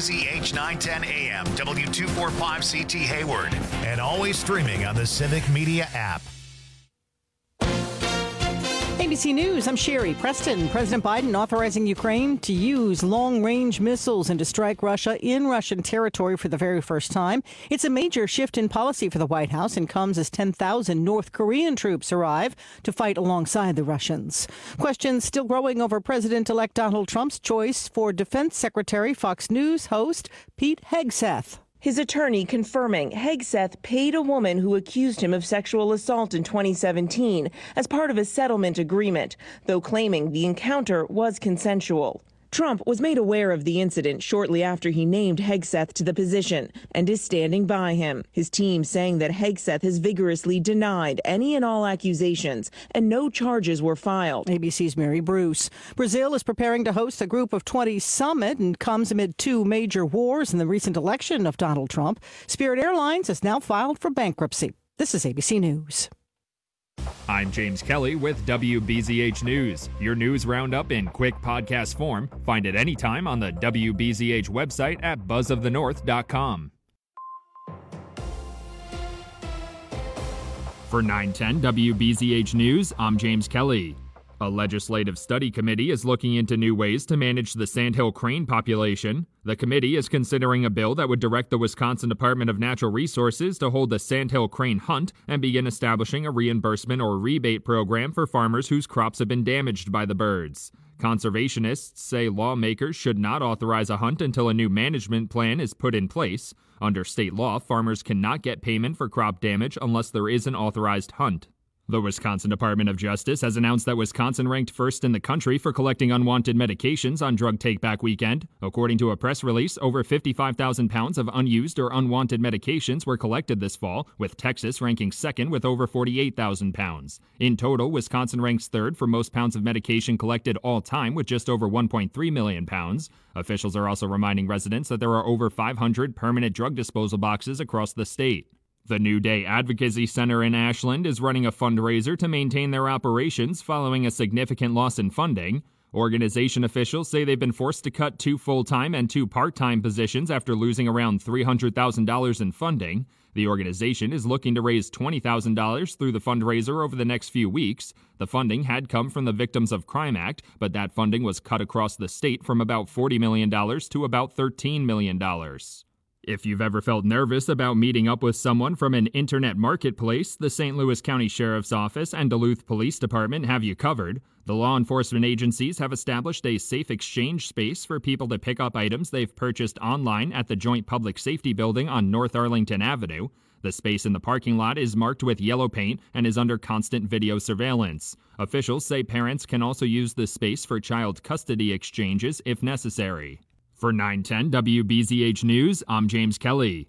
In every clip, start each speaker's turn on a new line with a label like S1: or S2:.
S1: WBZH 910 AM, W245CT Hayward, and always streaming on the Civic Media app.
S2: ABC News, I'm Sherry Preston. President Biden authorizing Ukraine to use long-range missiles and to strike Russia in Russian territory for the very first time. It's a major shift in policy for the White House and comes as 10,000 North Korean troops arrive to fight alongside the Russians. Questions still growing over President-elect Donald Trump's choice for Defense Secretary. Fox News host Pete Hegseth.
S3: His attorney confirming Hegseth paid a woman who accused him of sexual assault in 2017 as part of a settlement agreement, though claiming the encounter was consensual. Trump was made aware of the incident shortly after he named Hegseth to the position and is standing by him. His team saying that Hegseth has vigorously denied any and all accusations and no charges were filed.
S2: ABC's Mary Bruce. Brazil is preparing to host a Group of 20 summit and comes amid two major wars and the recent election of Donald Trump. Spirit Airlines has now filed for bankruptcy. This is ABC News.
S4: I'm James Kelly with WBZH News, your news roundup in quick podcast form. Find it anytime on the WBZH website at buzzofthenorth.com. For 910 WBZH News, I'm James Kelly. A legislative study committee is looking into new ways to manage the sandhill crane population. The committee is considering a bill that would direct the Wisconsin Department of Natural Resources to hold a sandhill crane hunt and begin establishing a reimbursement or rebate program for farmers whose crops have been damaged by the birds. Conservationists say lawmakers should not authorize a hunt until a new management plan is put in place. Under state law, farmers cannot get payment for crop damage unless there is an authorized hunt. The Wisconsin Department of Justice has announced that Wisconsin ranked first in the country for collecting unwanted medications on Drug Take-Back Weekend. According to a press release, over 55,000 pounds of unused or unwanted medications were collected this fall, with Texas ranking second with over 48,000 pounds. In total, Wisconsin ranks third for most pounds of medication collected all time, with just over 1.3 million pounds. Officials are also reminding residents that there are over 500 permanent drug disposal boxes across the state. The New Day Advocacy Center in Ashland is running a fundraiser to maintain their operations following a significant loss in funding. Organization officials say they've been forced to cut 2 full-time and 2 part-time positions after losing around $300,000 in funding. The organization is looking to raise $20,000 through the fundraiser over the next few weeks. The funding had come from the Victims of Crime Act, but that funding was cut across the state from about $40 million to about $13 million. If you've ever felt nervous about meeting up with someone from an internet marketplace, the St. Louis County Sheriff's Office and Duluth Police Department have you covered. The law enforcement agencies have established a safe exchange space for people to pick up items they've purchased online at the Joint Public Safety Building on North Arlington Avenue. The space in the parking lot is marked with yellow paint and is under constant video surveillance. Officials say parents can also use this space for child custody exchanges if necessary. For 910 WBZH News, I'm James Kelly.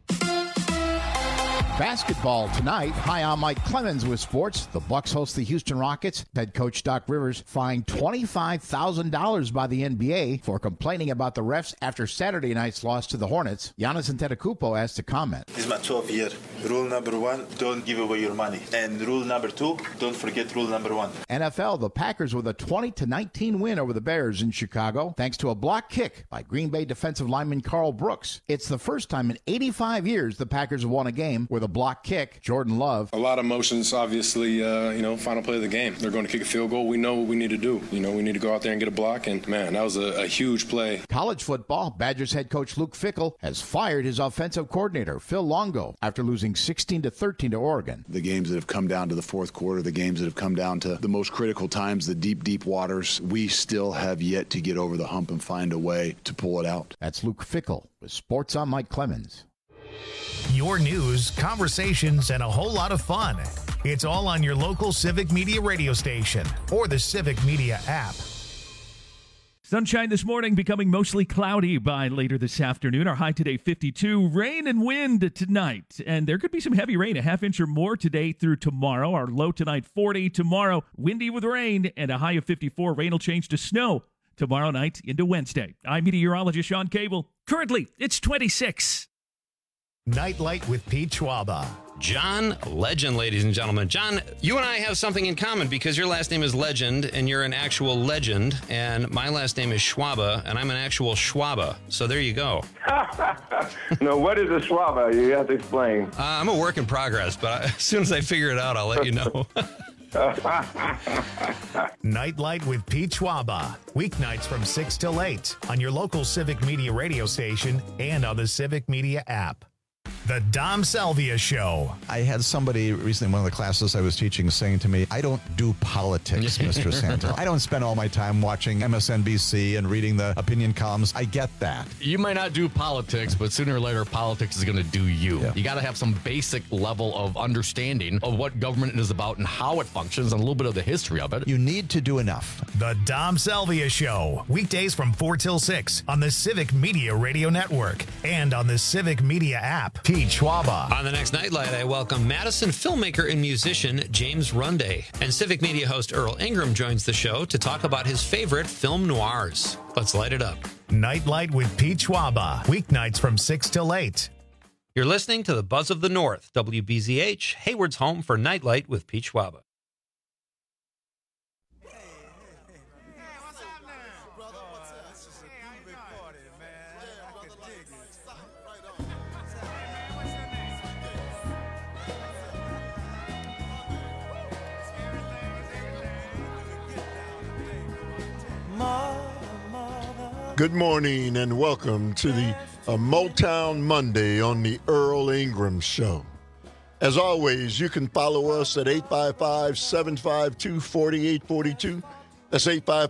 S5: Basketball tonight. Hi, I'm Mike Clemens with sports. The Bucks host the Houston Rockets. Head coach Doc Rivers fined $25,000 by the NBA for complaining about the refs after Saturday night's loss to the Hornets. Giannis Antetokounmpo has to comment.
S6: This is my 12th year. Rule number 1, don't give away your money. And rule number 2, don't forget rule number 1.
S5: NFL, the Packers with a 20-19 win over the Bears in Chicago, thanks to a block kick by Green Bay defensive lineman Carl Brooks. It's the first time in 85 years the Packers have won a game with a block kick. Jordan Love.
S7: A lot of emotions, obviously, final play of the game. They're going to kick a field goal. We know what we need to do. We need to go out there and get a block, and, man, that was a huge play.
S5: College football, Badgers head coach Luke Fickell has fired his offensive coordinator, Phil Longo, after losing 16-13 to Oregon.
S8: The games that have come down to the fourth quarter, the games that have come down to the most critical times, the deep waters, we still have yet to get over the hump and find a way to pull it out.
S5: That's Luke Fickell with Sports. I'm Mike Clemens.
S1: Your news, conversations, and a whole lot of fun. It's all on your local Civic Media radio station or the Civic Media app.
S9: Sunshine this morning, becoming mostly cloudy by later this afternoon. Our high today, 52. Rain and wind tonight. And there could be some heavy rain, a half inch or more today through tomorrow. Our low tonight, 40. Tomorrow, windy with rain and a high of 54. Rain will change to snow tomorrow night into Wednesday. I'm meteorologist Sean Cable. Currently, it's 26.
S1: Nightlight with Pete Schwaba.
S10: John Legend, ladies and gentlemen. John, you and I have something in common because your last name is Legend and you're an actual legend, and my last name is Schwaba and I'm an actual Schwaba. So there you go.
S11: No, what is a Schwaba? You have to explain.
S10: I'm a work in progress, but as soon as I figure it out, I'll let you know.
S1: Nightlight with Pete Schwaba. Weeknights from 6 till 8 on your local Civic Media radio station and on the Civic Media app. The Dom Salvia Show.
S12: I had somebody recently in one of the classes I was teaching saying to me, I don't do politics, Mr. Santel. I don't spend all my time watching MSNBC and reading the opinion columns. I get that.
S13: You might not do politics, but sooner or later, politics is going to do you. Yeah. You got to have some basic level of understanding of what government is about and how it functions and a little bit of the history of it.
S12: You need to do enough.
S1: The Dom Salvia Show. Weekdays from 4 till 6 on the Civic Media Radio Network and on the Civic Media app. Pete Schwaba.
S10: On the next Nightlight, I welcome Madison filmmaker and musician James Runday. And Civic Media host Earl Ingram joins the show to talk about his favorite film noirs. Let's light it up.
S1: Nightlight with Pete Schwaba. Weeknights from 6 till 8.
S10: You're listening to the Buzz of the North, WBZH, Hayward's home for Nightlight with Pete Schwaba.
S14: Good morning and welcome to the Motown Monday on the Earl Ingram Show. As always, you can follow us at 855-752-4842. That's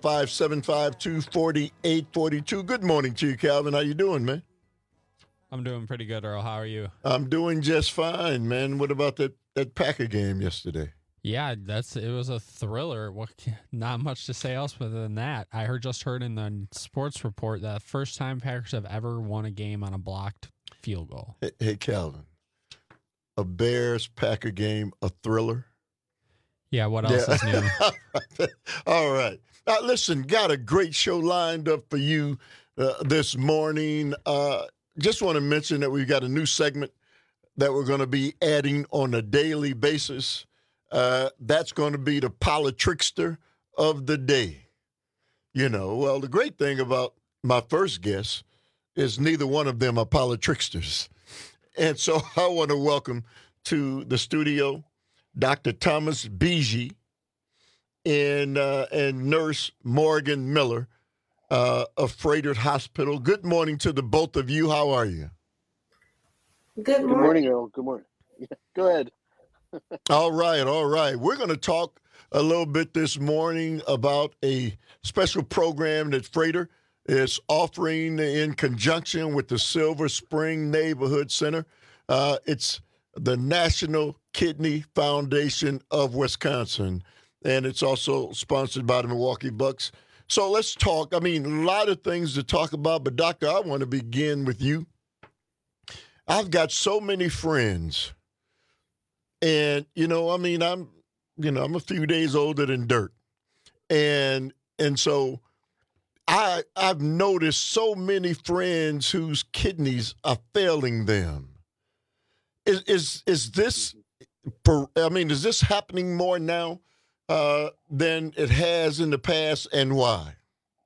S14: 855-752-4842. Good morning to you, Calvin. How you doing, man?
S15: I'm doing pretty good, Earl. How are you?
S14: I'm doing just fine, man. What about that Packer game yesterday?
S15: Yeah, it was a thriller. Not much to say else other than that. I just heard in the sports report that first time Packers have ever won a game on a blocked field goal.
S14: Hey, Calvin, a Bears-Packer game, a thriller?
S15: Yeah, what else is new?
S14: All right. Now, listen, got a great show lined up for you this morning. Just want to mention that we've got a new segment that we're going to be adding on a daily basis. That's going to be the politrickster of the day. You know, well, the great thing about my first guest is neither one of them are politricksters. And so I want to welcome to the studio Dr. Thomas Beege and Nurse Morgan Miller of Froedtert Hospital. Good morning to the both of you. How are you?
S16: Good morning, Earl. Good morning. Yeah, go ahead.
S14: All right. We're going to talk a little bit this morning about a special program that Froedtert is offering in conjunction with the Silver Spring Neighborhood Center. It's the National Kidney Foundation of Wisconsin, and it's also sponsored by the Milwaukee Bucks. So let's talk. I mean, a lot of things to talk about, but Doctor, I want to begin with you. I've got so many friends. And, I'm a few days older than dirt. And so I've noticed so many friends whose kidneys are failing them. Is this happening more now than it has in the past, and why?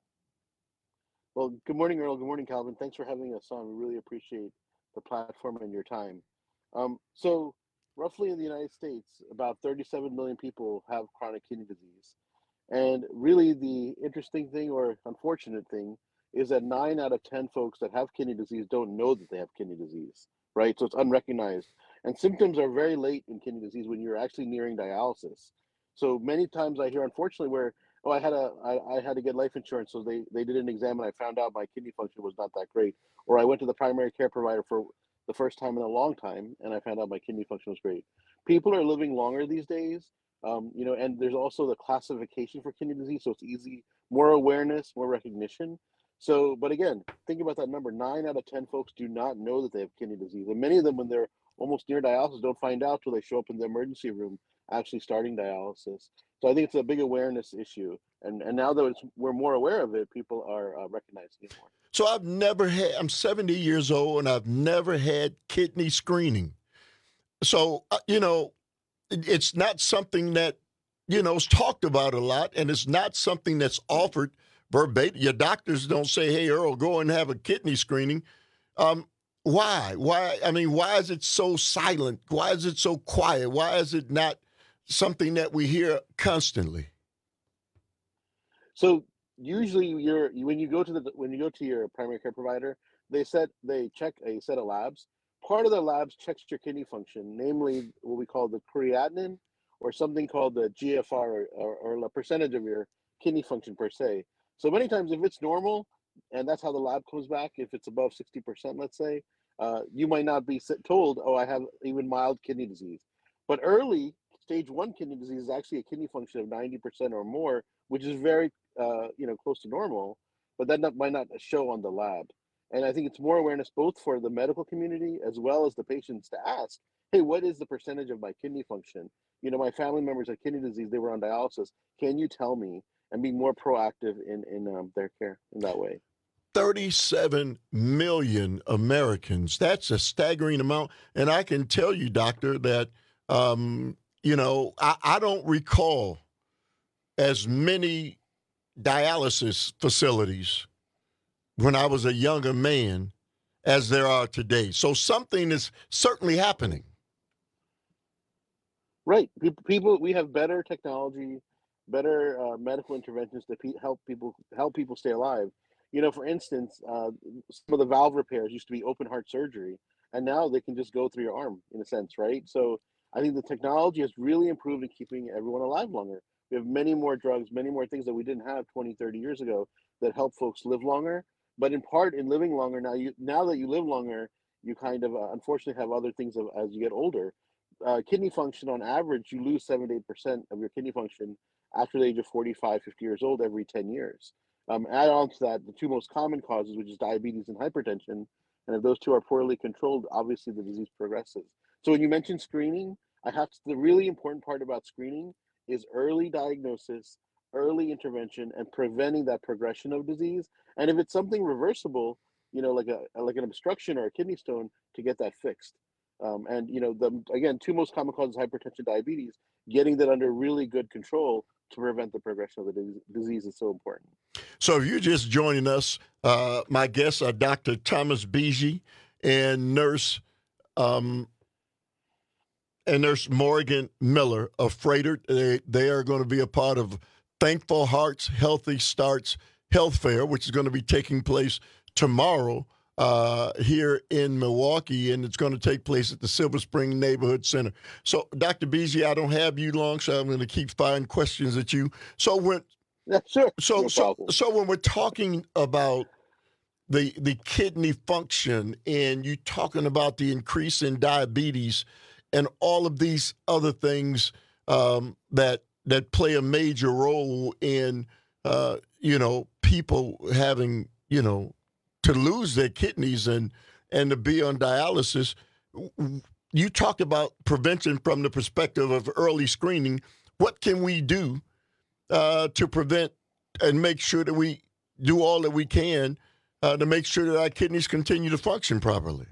S16: Well, good morning, Earl. Good morning, Calvin. Thanks for having us on. We really appreciate the platform and your time. So roughly in the United States, about 37 million people have chronic kidney disease. And really the interesting thing or unfortunate thing is that 9 out of 10 folks that have kidney disease don't know that they have kidney disease, right? So it's unrecognized. And symptoms are very late in kidney disease when you're actually nearing dialysis. So many times I hear, unfortunately, where, I had to get life insurance, so they did an exam and I found out my kidney function was not that great. Or I went to the primary care provider for the first time in a long time, and I found out my kidney function was great. People are living longer these days, and there's also the classification for kidney disease, so it's easy, more awareness, more recognition. So, but again, think about that number. 9 out of 10 folks do not know that they have kidney disease, and many of them, when they're almost near dialysis, don't find out till they show up in the emergency room actually starting dialysis. So I think it's a big awareness issue. And now that we're more aware of it, people are recognizing it more.
S14: So I'm 70 years old, and I've never had kidney screening. So, it's not something that, is talked about a lot, and it's not something that's offered verbatim. Your doctors don't say, hey, Earl, go and have a kidney screening. Why? Why is it so silent? Why is it so quiet? Why is it not something that we hear constantly?
S16: So usually when you go to your primary care provider, they check a set of labs. Part of the labs checks your kidney function, namely what we call the creatinine, or something called the GFR, or the percentage of your kidney function per se. So many times, if it's normal, and that's how the lab comes back, if it's above 60%, let's say, you might not be told, oh, I have even mild kidney disease. But early stage 1 kidney disease is actually a kidney function of 90% or more, which is very close to normal, but that might not show on the lab. And I think it's more awareness both for the medical community as well as the patients to ask, hey, what is the percentage of my kidney function? My family members had kidney disease, they were on dialysis. Can you tell me? And be more proactive in their care in that way.
S14: 37 million Americans. That's a staggering amount. And I can tell you, doctor, that, I don't recall as many dialysis facilities when I was a younger man as there are today. So something is certainly happening.
S16: Right. People, we have better technology, better medical interventions to help people stay alive. For instance, some of the valve repairs used to be open heart surgery, and now they can just go through your arm in a sense, right? So I think the technology has really improved in keeping everyone alive longer. We have many more drugs, many more things that we didn't have 20, 30 years ago that help folks live longer. But in part, in living longer, now that you live longer, you kind of unfortunately have other things as you get older. Kidney function, on average, you lose 7 to 8% of your kidney function after the age of 45, 50 years old every 10 years. Add on to that the two most common causes, which is diabetes and hypertension. And if those two are poorly controlled, obviously the disease progresses. So when you mention screening, the really important part about screening is early diagnosis, early intervention, and preventing that progression of disease. And if it's something reversible, like an obstruction or a kidney stone, to get that fixed. The two most common causes, hypertension, diabetes, getting that under really good control to prevent the progression of the disease is so important.
S14: So if you're just joining us, my guests are Dr. Thomas Beasy and Nurse Morgan Miller of Froedtert. They are going to be a part of Thankful Hearts Healthy Starts Health Fair, which is going to be taking place tomorrow here in Milwaukee, and it's going to take place at the Silver Spring Neighborhood Center. So, Dr. Beasy, I don't have you long, so I'm going to keep firing questions at you. So when we're talking about the kidney function, and you're talking about the increase in diabetes and all of these other things that play a major role in people having to lose their kidneys and to be on dialysis. You talked about prevention from the perspective of early screening. What can we do to prevent and make sure that we do all that we can to make sure that our kidneys continue to function properly?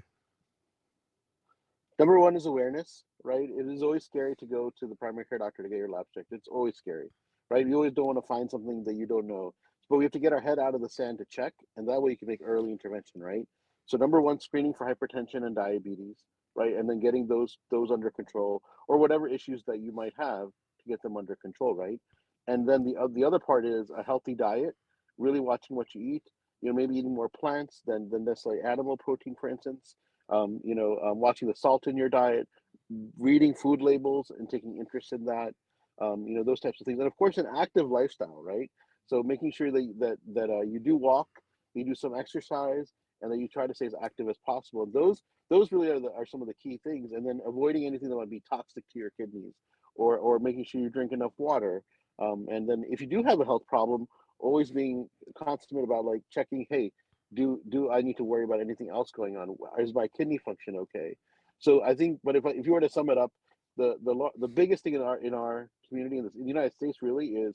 S16: Number one is awareness, right? It is always scary to go to the primary care doctor to get your lab checked. It's always scary, right? You always don't want to find something that you don't know. But we have to get our head out of the sand to check, and that way you can make early intervention, right? So number one, screening for hypertension and diabetes, right? And then getting those under control, or whatever issues that you might have to get them under control, right? And then the other part is a healthy diet, really watching what you eat, maybe eating more plants than necessarily animal protein, for instance. Watching the salt in your diet, reading food labels and taking interest in that, those types of things. And of course, an active lifestyle, right? So making sure that you do walk, you do some exercise, and that you try to stay as active as possible. And those really are some of the key things. And then avoiding anything that might be toxic to your kidneys, or making sure you drink enough water. And then if you do have a health problem, always being consummate about like checking, hey, do I need to worry about anything else going on? Is my kidney function okay? So I think, but if you were to sum it up, the biggest thing in our community in the United States really is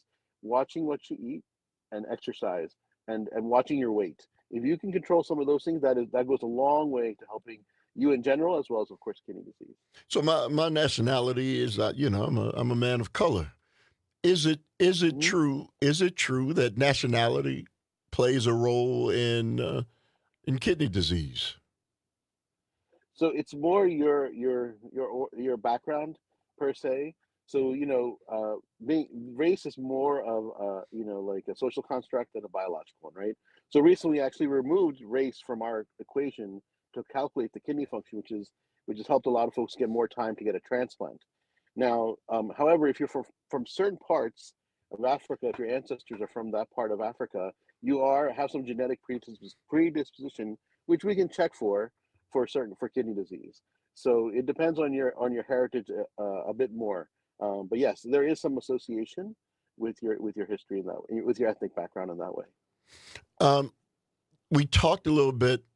S16: watching what you eat and exercise and watching your weight. If you can control some of those things, that goes a long way to helping you in general, as well as, of course, kidney disease.
S14: So my nationality is that, I'm a man of color. Is it true? Is it true that nationality plays a role in kidney disease?
S16: So it's more your background per se. So race is more of like a social construct than a biological one, right? So recently, actually removed race from our equation to calculate the kidney function, which has helped a lot of folks get more time to get a transplant. Now, however, if you're from certain parts of Africa, if your ancestors are from that part of Africa, you have some genetic predisposition, which we can check for kidney disease. So it depends on your heritage a bit more. But yes, there is some association with your history in that way, with your ethnic background in that way.
S14: We talked a little bit.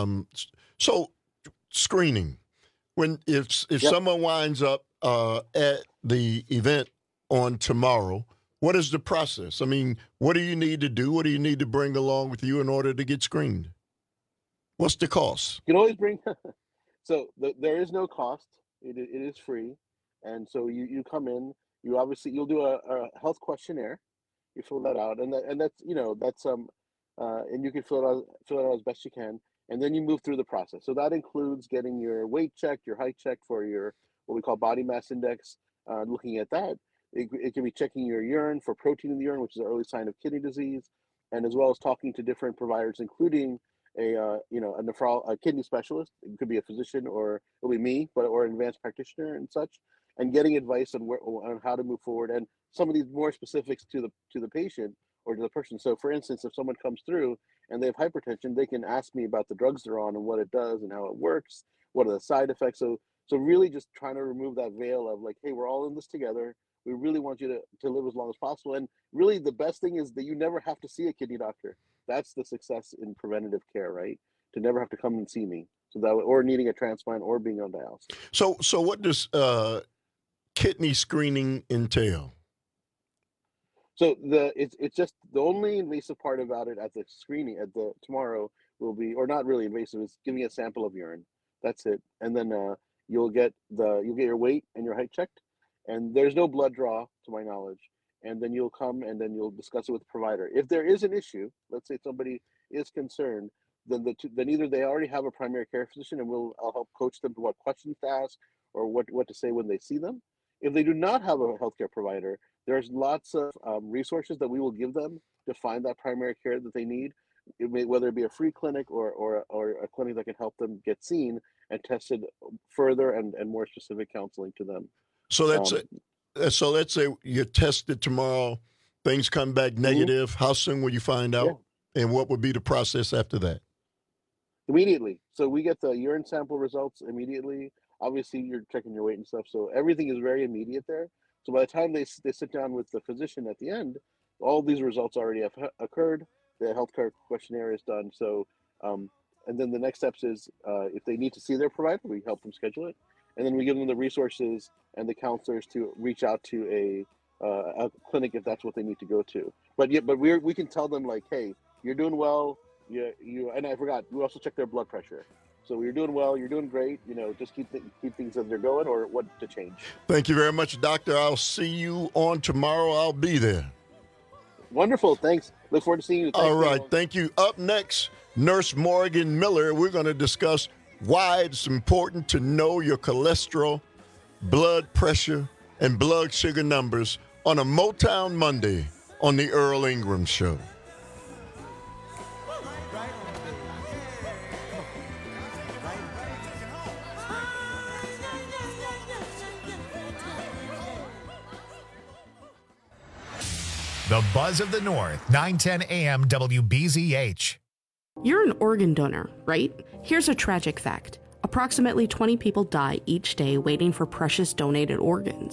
S14: So screening, if someone winds up at the event on tomorrow, what is the process? I mean, what do you need to do? What do you need to bring along with you in order to get screened? What's the cost?
S16: You can always bring. So there is no cost. It is free, and so you come in. You'll do a health questionnaire. You fill that out, and that's and you can fill it out as best you can, and then you move through the process. So that includes getting your weight checked, your height checked for your what we call body mass index. Looking at that, it can be checking your urine for protein in the urine, which is an early sign of kidney disease, and as well as talking to different providers, including a kidney specialist. It could be a physician, or it'll be me, or an advanced practitioner and such, and getting advice on how to move forward, and some of these more specifics to the patient or to the person. So, for instance, if someone comes through and they have hypertension, they can ask me about the drugs they're on and what it does and how it works. What are the side effects? So really, just trying to remove that veil of like, hey, we're all in this together. We really want you to live as long as possible. And really, the best thing is that you never have to see a kidney doctor. That's the success in preventative care, right? To never have to come and see me, or needing a transplant or being on dialysis. So
S14: what does kidney screening entail?
S16: So it's just the only invasive part about it at the screening tomorrow will be, or not really invasive, is giving a sample of urine. That's it, and then you'll get your weight and your height checked, and there's no blood draw to my knowledge. And then you'll come and then you'll discuss it with the provider. If there is an issue, let's say somebody is concerned, then either they already have a primary care physician, and I'll help coach them to what questions to ask or what to say when they see them. If they do not have a healthcare provider, there's lots of resources that we will give them to find that primary care that they need, whether it be a free clinic or a clinic that can help them get seen and tested further and more specific counseling to them.
S14: So that's it. So let's say you're tested tomorrow, things come back negative. Mm-hmm. How soon will you find out? Yeah. And what would be the process after that?
S16: Immediately. So we get the urine sample results immediately. Obviously, you're checking your weight and stuff. So everything is very immediate there. So by the time they sit down with the physician at the end, all these results already have occurred. The healthcare questionnaire is done. So, and then the next steps is if they need to see their provider, we help them schedule it. And then we give them the resources and the counselors to reach out to a clinic if that's what they need to go to. But we can tell them like, hey, you're doing well. You and I forgot, we also check their blood pressure. So you're doing well. You're doing great. Just keep things as they're going, or what to change.
S14: Thank you very much, Doctor. I'll see you on tomorrow. I'll be there.
S16: Wonderful. Thanks. Look forward to seeing you. Thanks,
S14: all right. Thank you. Up next, Nurse Morgan Miller. We're going to discuss why it's important to know your cholesterol, blood pressure, and blood sugar numbers on a Motown Monday on the Earl Ingram Show.
S1: The Buzz of the North, 910 AM WBZH.
S17: You're an organ donor, right? Here's a tragic fact. Approximately 20 people die each day waiting for precious donated organs.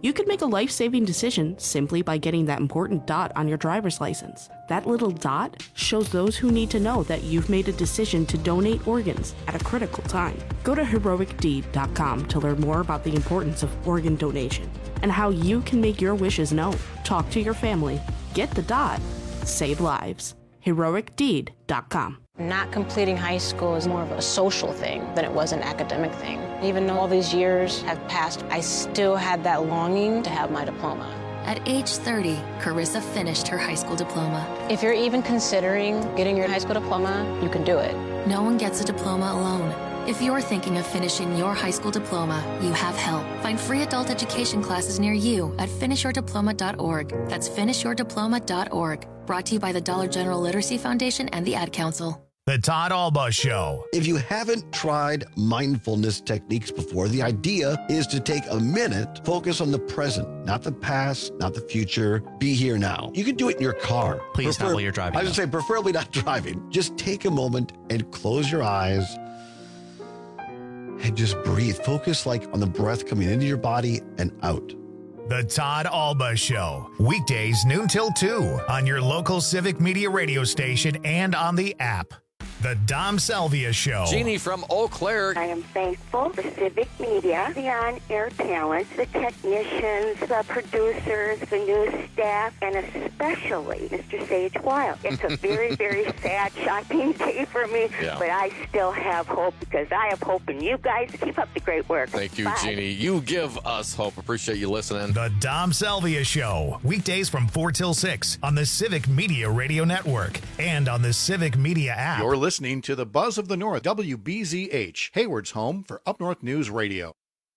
S17: You could make a life-saving decision simply by getting that important dot on your driver's license. That little dot shows those who need to know that you've made a decision to donate organs at a critical time. Go to heroicdeed.com to learn more about the importance of organ donation and how you can make your wishes known. Talk to your family. Get the dot. Save lives. heroicdeed.com.
S18: Not completing high school is more of a social thing than it was an academic thing. Even though all these years have passed, I still had that longing to have my diploma.
S19: At age 30, Carissa finished her high school diploma.
S18: If you're even considering getting your high school diploma, you can do it.
S19: No one gets a diploma alone. If you're thinking of finishing your high school diploma, you have help. Find free adult education classes near you at finishyourdiploma.org. That's finishyourdiploma.org. Brought to you by the Dollar General Literacy Foundation and the Ad Council.
S1: The Todd Alba Show.
S20: If you haven't tried mindfulness techniques before, the idea is to take a minute, focus on the present, not the past, not the future. Be here now. You can do it in your car.
S21: Please not while you're driving.
S20: I was going to say, preferably not driving. Just take a moment and close your eyes and just breathe. Focus like on the breath coming into your body and out.
S1: The Todd Alba Show. Weekdays noon till 2 on your local Civic Media radio station and on the app. The Dom Salvia Show.
S22: Jeannie from Eau Claire.
S23: I am thankful for Civic Media, the on-air talent, the technicians, the producers, the news staff, and especially Mr. Sage Wild. It's a very, very sad, shocking day for me, but I still have hope because I have hope in you guys. Keep up the great work.
S22: Thank you,
S23: Bye.
S22: Jeannie. You give us hope. Appreciate you listening.
S1: The Dom Salvia Show. Weekdays from 4 till 6 on the Civic Media Radio Network and on the Civic Media app.
S5: You're listening to the Buzz of the North, WBZH, Hayward's home for Up North News Radio.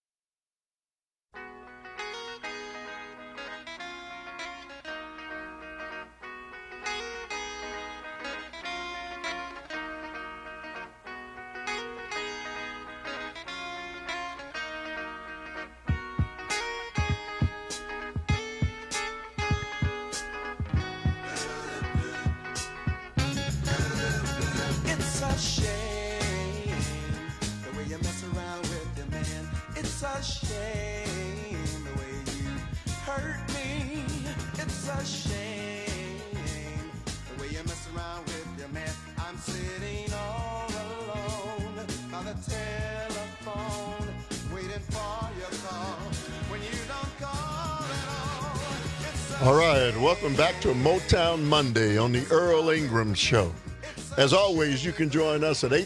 S14: All right, welcome back to Motown Monday on the Earl Ingram Show. As always, you can join us at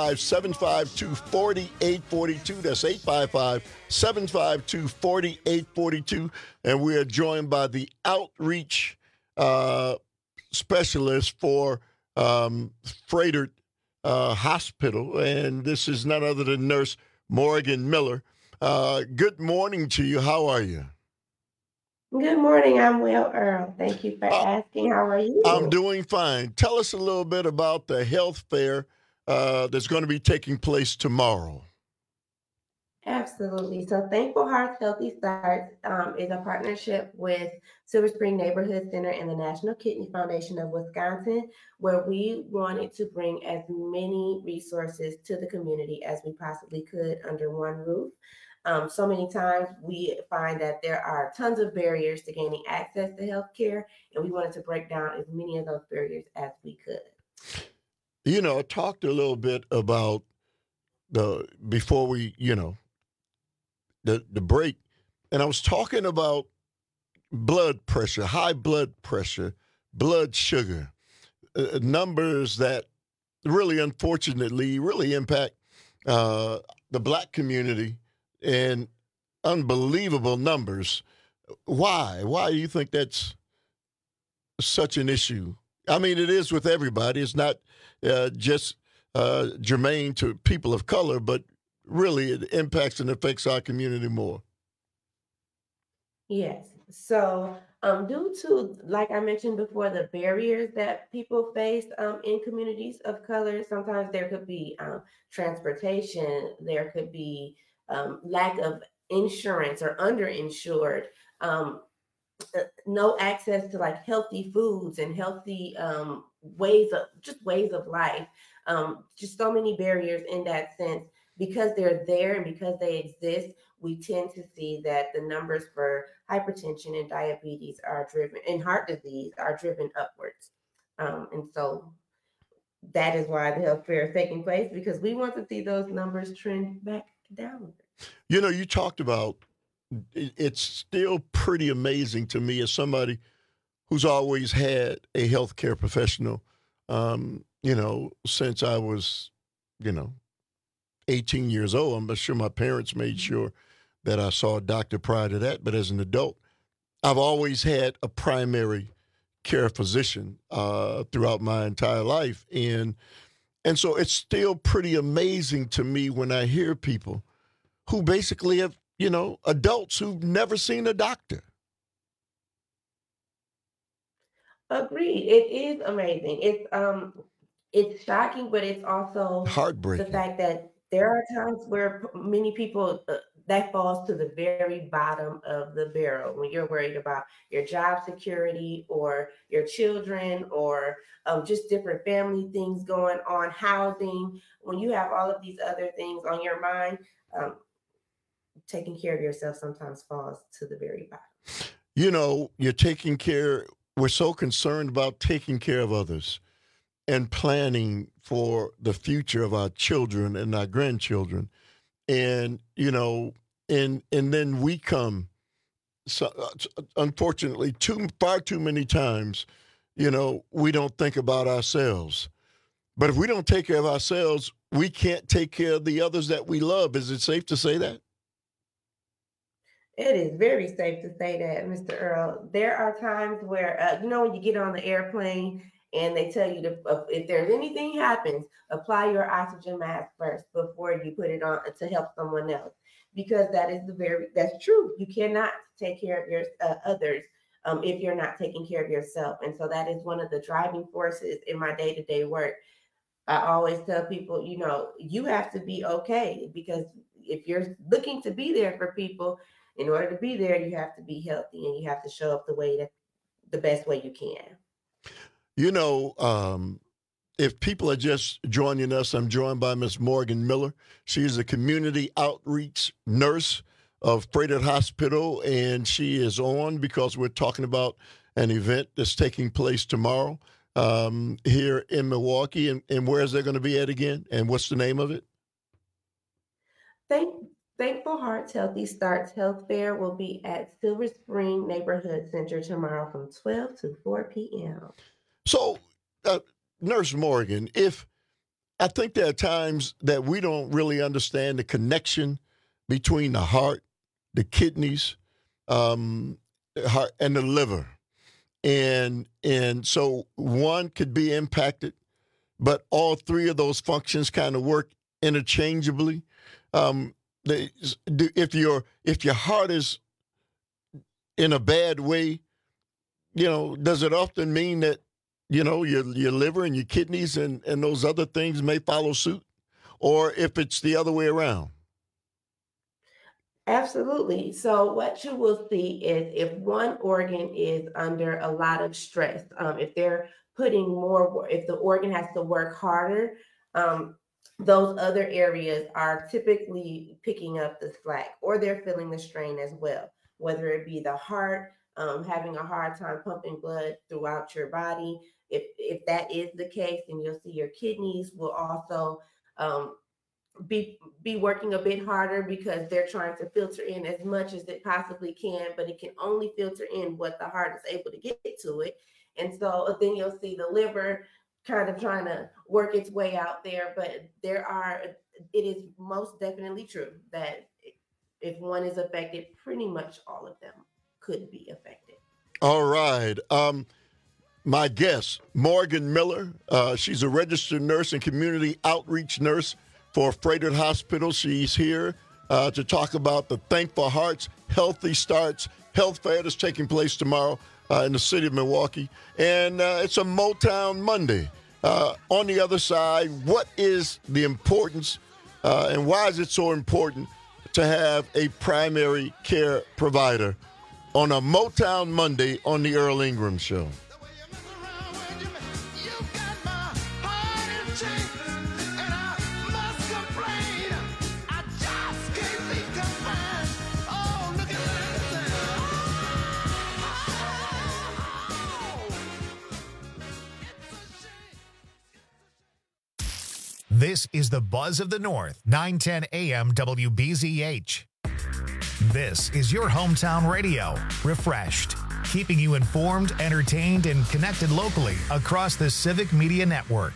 S14: 855-752-4842. That's 855-752-4842. And we are joined by the outreach specialist for Froedtert Hospital. And this is none other than Nurse Morgan Miller. Good morning to you. How are you?
S24: Good morning. I'm well, Earl. Thank you for asking. How are you?
S14: I'm doing fine. Tell us a little bit about the health fair that's going to be taking place tomorrow.
S24: Absolutely. So Thankful Hearts Healthy Starts is a partnership with Silver Spring Neighborhood Center and the National Kidney Foundation of Wisconsin, where we wanted to bring as many resources to the community as we possibly could under one roof. So many times we find that there are tons of barriers to gaining access to healthcare, and we wanted to break down as many of those barriers as we could.
S14: You know, I talked a little bit about before we, the break, and I was talking about blood pressure, high blood pressure, blood sugar, numbers that really, unfortunately, really impact the Black community in unbelievable numbers. Why? Why do you think that's such an issue? I mean, it is with everybody. It's not just germane to people of color, but really it impacts and affects our community more.
S24: Yes. So due to, like I mentioned before, the barriers that people face in communities of color, sometimes there could be transportation, there could be lack of insurance or underinsured, no access to like healthy foods and healthy ways of life, just so many barriers in that sense. because they're there and because they exist, we tend to see that the numbers for hypertension and diabetes are driven, and heart disease are driven upwards. And so that is why the health fair is taking place, because we want to see those numbers trend back downward.
S14: You know, you talked about, it's still pretty amazing to me as somebody who's always had a healthcare professional, you know, since I was, 18 years old. I'm sure my parents made sure that I saw a doctor prior to that. But as an adult, I've always had a primary care physician throughout my entire life. And so it's still pretty amazing to me when I hear people who basically have, adults who've never seen a doctor.
S24: Agreed. It is amazing. It's shocking, but it's also
S14: heartbreaking.
S24: The fact that there are times where many people that falls to the very bottom of the barrel when you're worried about your job security or your children or just different family things going on, housing. When you have all of these other things on your mind, taking care of yourself sometimes falls to the very bottom.
S14: You're taking care. We're so concerned about taking care of others and planning for the future of our children and our grandchildren. And, and then we come, unfortunately, far too many times, we don't think about ourselves. But if we don't take care of ourselves, we can't take care of the others that we love. Is it safe to say that?
S24: It is very safe to say that, Mr. Earl. There are times where, when you get on the airplane and they tell you if there's anything happens, apply your oxygen mask first before you put it on to help someone else, because that's true. You cannot take care of your others if you're not taking care of yourself. And so that is one of the driving forces in my day-to-day work. I always tell people, you have to be okay, because if you're looking to be there for people, in order to be there, you have to be healthy and you have to show up the best way you can.
S14: If people are just joining us, I'm joined by Ms. Morgan Miller. She is a community outreach nurse of Froedtert Hospital, and she is on because we're talking about an event that's taking place tomorrow here in Milwaukee. And where is that going to be at again? And what's the name of it?
S24: Thankful Hearts Healthy Starts Health Fair will be at Silver Spring Neighborhood Center tomorrow from 12 to 4 p.m.
S14: So, Nurse Morgan, I think there are times that we don't really understand the connection between the heart, the kidneys, heart, and the liver. And so one could be impacted, but all three of those functions kind of work interchangeably. If your heart is in a bad way, does it often mean that, your liver and your kidneys and those other things may follow suit? Or if it's the other way around?
S24: Absolutely. So what you will see is if one organ is under a lot of stress, if they're putting more, if the organ has to work harder, those other areas are typically picking up the slack, or they're feeling the strain as well, whether it be the heart, having a hard time pumping blood throughout your body. If that is the case, then you'll see your kidneys will also be working a bit harder, because they're trying to filter in as much as it possibly can, but it can only filter in what the heart is able to get to it. And so then you'll see the liver kind of trying to work its way out there. But it is most definitely true that if one is affected, pretty much all of them could be affected.
S14: All right. My guest, Morgan Miller, she's a registered nurse and community outreach nurse for Froedtert Hospital. She's here to talk about the Thankful Hearts Healthy Starts Health Fair that's taking place tomorrow in the city of Milwaukee. And it's a Motown Monday. On the other side, what is the importance and why is it so important to have a primary care provider on a Motown Monday on the Earl Ingram Show?
S1: This is the Buzz of the North, 910 AM WBZH. This is your hometown radio, refreshed, keeping you informed, entertained, and connected locally across the Civic Media Network.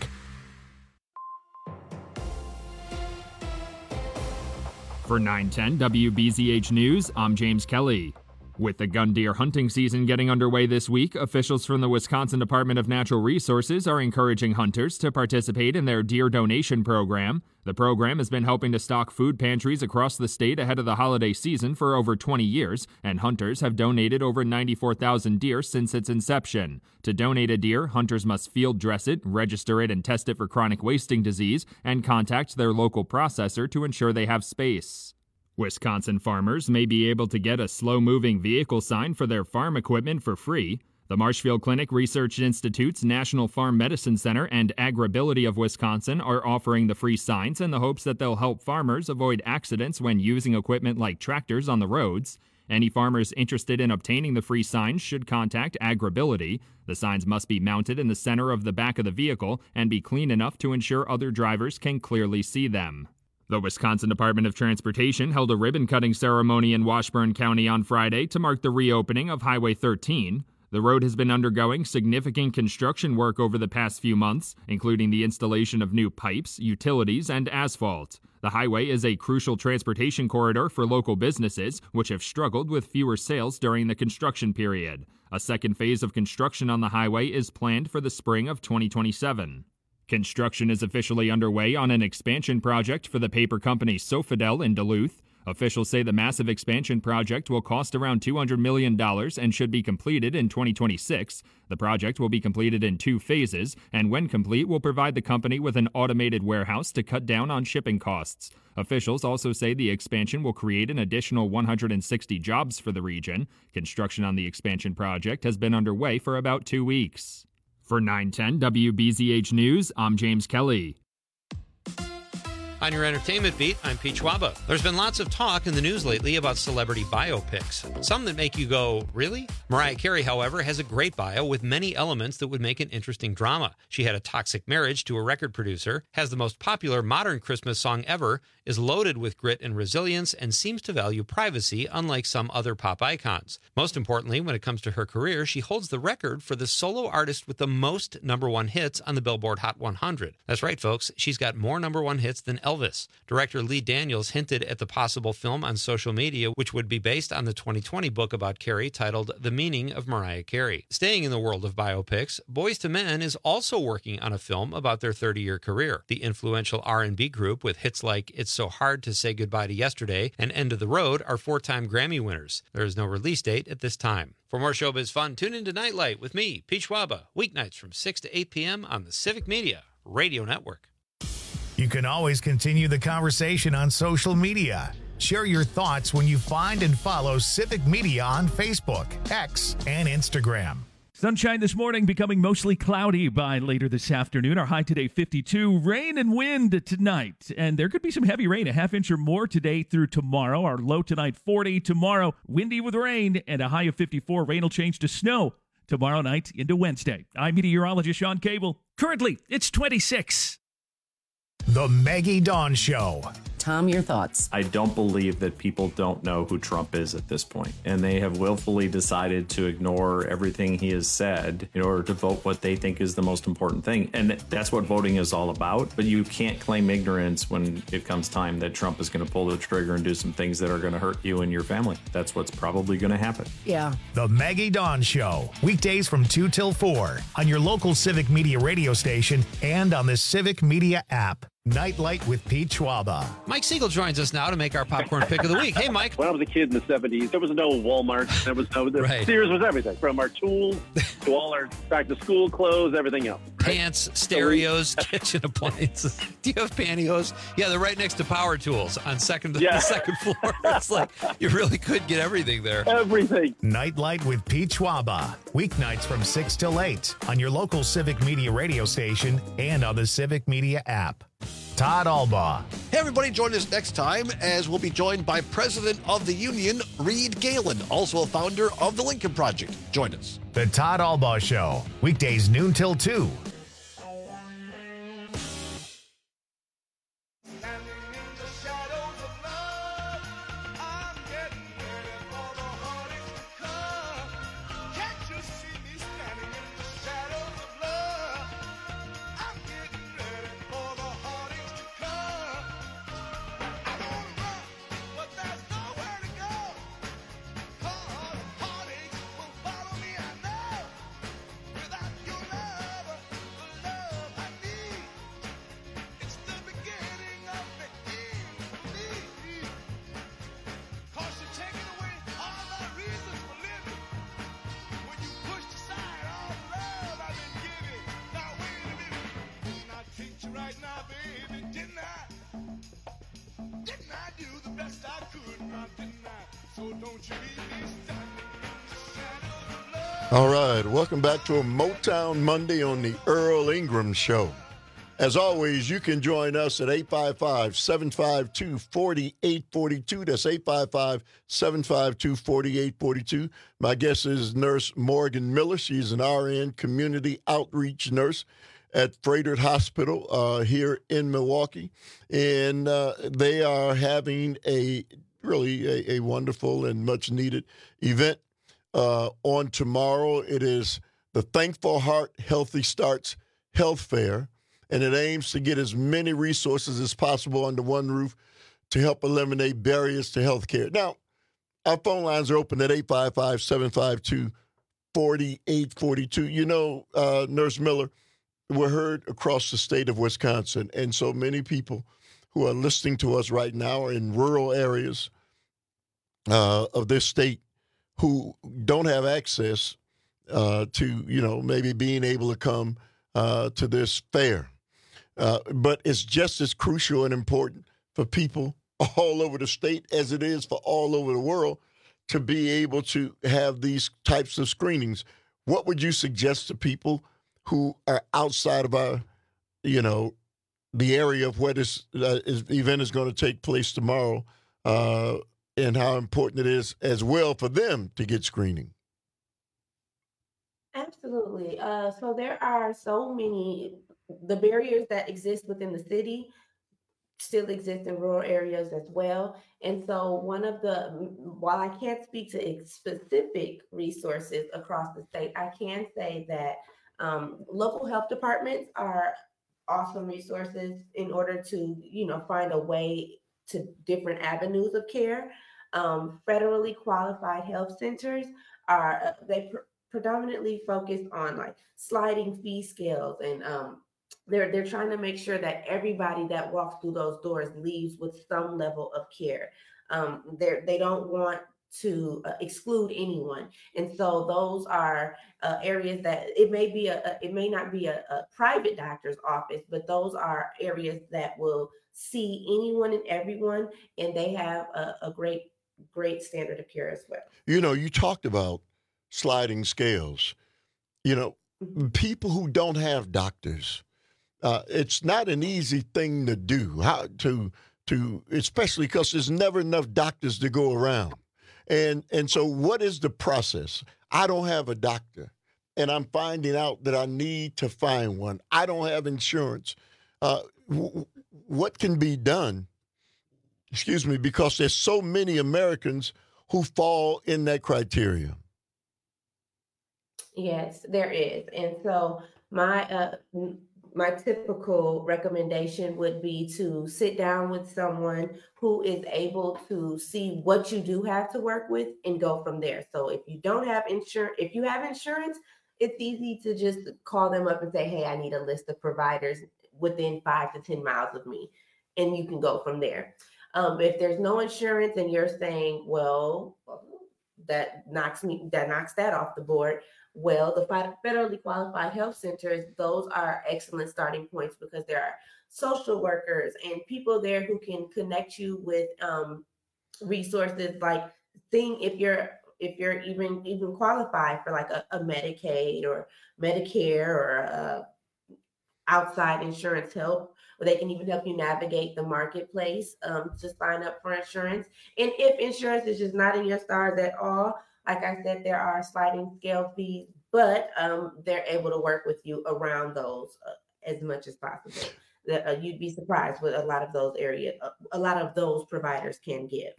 S2: For 910 WBZH News, I'm James Kelly. With the gun deer hunting season getting underway this week, officials from the Wisconsin Department of Natural Resources are encouraging hunters to participate in their deer donation program. The program has been helping to stock food pantries across the state ahead of the holiday season for over 20 years, and hunters have donated over 94,000 deer since its inception. To donate a deer, hunters must field dress it, register it, and test it for chronic wasting disease, and contact their local processor to ensure they have space. Wisconsin farmers may be able to get a slow-moving vehicle sign for their farm equipment for free. The Marshfield Clinic Research Institute's National Farm Medicine Center and Agribility of Wisconsin are offering the free signs in the hopes that they'll help farmers avoid accidents when using equipment like tractors on the roads. Any farmers interested in obtaining the free signs should contact Agribility. The signs must be mounted in the center of the back of the vehicle and be clean enough to ensure other drivers can clearly see them. The Wisconsin Department of Transportation held a ribbon-cutting ceremony in Washburn County on Friday to mark the reopening of Highway 13. The road has been undergoing significant construction work over the past few months, including the installation of new pipes, utilities, and asphalt. The highway is a crucial transportation corridor for local businesses, which have struggled with fewer sales during the construction period. A second phase of construction on the highway is planned for the spring of 2027. Construction is officially underway on an expansion project for the paper company Sofidel in Duluth. Officials say the massive expansion project will cost around $200 million and should be completed in 2026. The project will be completed in 2 phases, and when complete, will provide the company with an automated warehouse to cut down on shipping costs. Officials also say the expansion will create an additional 160 jobs for the region. Construction on the expansion project has been underway for about 2 weeks. For 910 WBZH News, I'm James Kelly.
S10: On your entertainment beat, I'm Pete Schwaba. There's been lots of talk in the news lately about celebrity biopics. Some that make you go, really? Mariah Carey, however, has a great bio with many elements that would make an interesting drama. She had a toxic marriage to a record producer, has the most popular modern Christmas song ever, is loaded with grit and resilience, and seems to value privacy, unlike some other pop icons. Most importantly, when it comes to her career, she holds the record for the solo artist with the most #1 hits on the Billboard Hot 100. That's right, folks. She's got more #1 hits than Elvis. Director Lee Daniels hinted at the possible film on social media, which would be based on the 2020 book about Carey titled The Meaning of Mariah Carey. Staying in the world of biopics, Boyz II Men is also working on a film about their 30-year career. The influential R&B group with hits like It's So Hard to Say Goodbye to Yesterday and End of the Road are 4-time Grammy winners. There is no release date at this time. For more showbiz fun, tune into Nightlight with me, Pete Schwaba, weeknights from 6 to 8 p.m. on the Civic Media Radio Network.
S1: You can always continue the conversation on social media. Share your thoughts when you find and follow Civic Media on Facebook, X, and Instagram.
S9: Sunshine this morning, becoming mostly cloudy by later this afternoon. Our high today, 52. Rain and wind tonight. And there could be some heavy rain, a half inch or more today through tomorrow. Our low tonight, 40. Tomorrow, windy with rain and a high of 54. Rain will change to snow tomorrow night into Wednesday. I'm meteorologist Sean Cable. Currently, it's 26.
S1: The Maggie Dawn Show.
S3: Tom, your thoughts?
S4: I don't believe that people don't know who Trump is at this point, and they have willfully decided to ignore everything he has said in order to vote what they think is the most important thing. And that's what voting is all about. But you can't claim ignorance when it comes time that Trump is going to pull the trigger and do some things that are going to hurt you and your family. That's what's probably going to happen.
S3: Yeah.
S1: The Maggie Dawn Show. Weekdays from 2 till 4 on your local Civic Media radio station and on the Civic Media app. Nightlight with Pete Schwaba.
S10: Mike Siegel joins us now to make our popcorn pick of the week. Hey, Mike.
S21: When I was a kid in the 70s, there was no Walmart. There was no
S10: Right.
S21: Sears was everything, from our tools to all our back-to-school clothes, everything else.
S10: Pants, stereos, kitchen appliances. Do you have pantyhose? Yeah, they're right next to power tools on the second floor. It's like you really could get everything there.
S21: Everything.
S1: Nightlight with Pete Schwaba. Weeknights from 6 till 8 on your local Civic Media radio station and on the Civic Media app. Todd Albaugh.
S20: Hey, everybody, join us next time as we'll be joined by President of the Union, Reed Galen, also a founder of the Lincoln Project. Join us.
S1: The Todd Albaugh Show. Weekdays noon till 2
S14: All right, welcome back to a Motown Monday on the Earl Ingram Show. As always, you can join us at 855-752-4842. That's 855-752-4842. My guest is Nurse Morgan Miller. She's an RN community outreach nurse at Froedtert Hospital here in Milwaukee. And they are having a wonderful and much-needed event on tomorrow. It is the Thankful Heart Healthy Starts Health Fair, and it aims to get as many resources as possible under one roof to help eliminate barriers to health care. Now, our phone lines are open at 855-752-4842. You know, Nurse Miller, we're heard across the state of Wisconsin, and so many people who are listening to us right now are in rural areas of this state who don't have access to, maybe being able to come to this fair. But it's just as crucial and important for people all over the state as it is for all over the world to be able to have these types of screenings. What would you suggest to people who are outside of our, the area of where this event is going to take place tomorrow, and how important it is as well for them to get screening?
S24: Absolutely. So there are so many, the barriers that exist within the city still exist in rural areas as well. And so while I can't speak to specific resources across the state, I can say that local health departments are awesome resources in order to, find a way to different avenues of care. Federally qualified health centers are, predominantly focused on like sliding fee scales, and they're trying to make sure that everybody that walks through those doors leaves with some level of care. They don't want to exclude anyone, and so those are areas that it may not be a private doctor's office, but those are areas that will see anyone and everyone, and they have a great standard of care as well.
S14: You talked about sliding scales. People who don't have doctors, it's not an easy thing to do. How to especially because there's never enough doctors to go around. And so what is the process? I don't have a doctor, and I'm finding out that I need to find one. I don't have insurance. What can be done? Excuse me, because there's so many Americans who fall in that criteria.
S24: Yes, there is. And so my typical recommendation would be to sit down with someone who is able to see what you do have to work with and go from there. So if you don't have insurance, if you have insurance, it's easy to just call them up and say, hey, I need a list of providers within 5 to 10 miles of me, and you can go from there. If there's no insurance and you're saying, well, that knocks that off the board. Well, the federally qualified health centers, those are excellent starting points because there are social workers and people there who can connect you with resources like seeing if you're even qualified for like a Medicaid or Medicare or outside insurance help, or they can even help you navigate the marketplace to sign up for insurance. And if insurance is just not in your stars at all, like I said, there are sliding scale fees, but they're able to work with you around those as much as possible. You'd be surprised what a lot of those providers can give.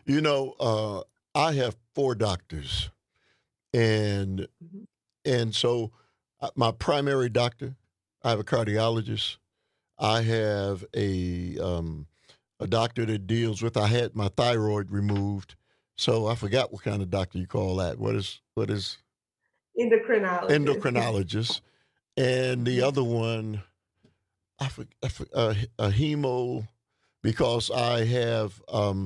S14: I have 4 doctors, and so my primary doctor, I have a cardiologist. I have a doctor that deals with. I had my thyroid removed, so I forgot what kind of doctor you call that. What is
S24: endocrinologist?
S14: Endocrinologist, and the other one, I forgot a hemo, because I have